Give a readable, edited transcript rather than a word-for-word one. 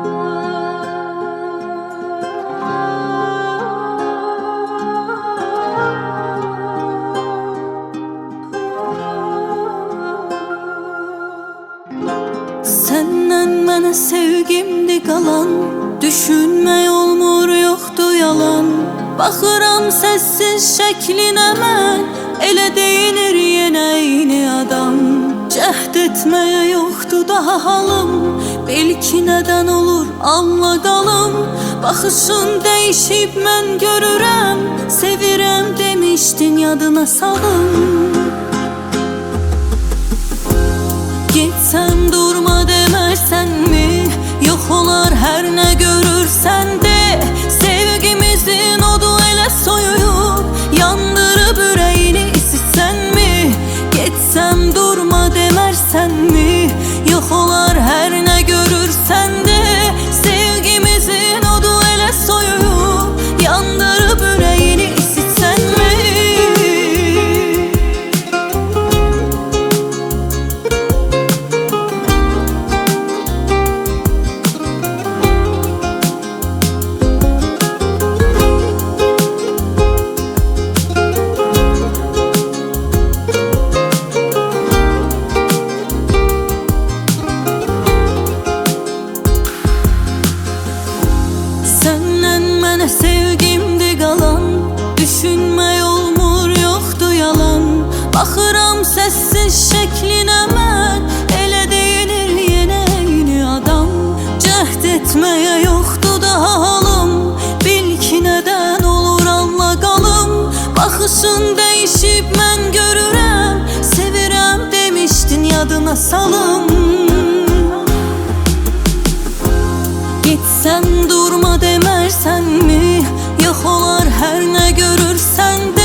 Səndən mənə sevgimdi qalan, düşünmək olmur yoxdur yalan. Baxıram səssiz şəklinə mən, elə deyinir yenə eyni adam. Cəhd etməyə yoxdur daha halım, bil ki nədən olur anla qalım. Baxışın dəyişib mən görürəm, sevirəm demişdin yadına salım. Getsəm durma demərsənmi, yox olar hər nə görürsən de. Sevgimizin odu elə soyuyub, yandırıb ürəyini isitsənmi? Getsəm durma demərsənmi, yox olar hər nə görürsən de. Sevgimizin odu elə soyuyub, yandırıb ürəyini isitsənmi? Sevgimdi qalan, düşünmək olmur yoxdur yalan. Baxıram səssiz şəklinə mən, elə deyinir yenə eyni adam. Cəhd etməyə yoxdur daha halım, bil ki nədən olur anla qalım. Baxışın dəyişib mən görürəm, sevirəm demişdin yadına salım. Getsəm durma demərsənmi, yox olar hər nə görürsən de.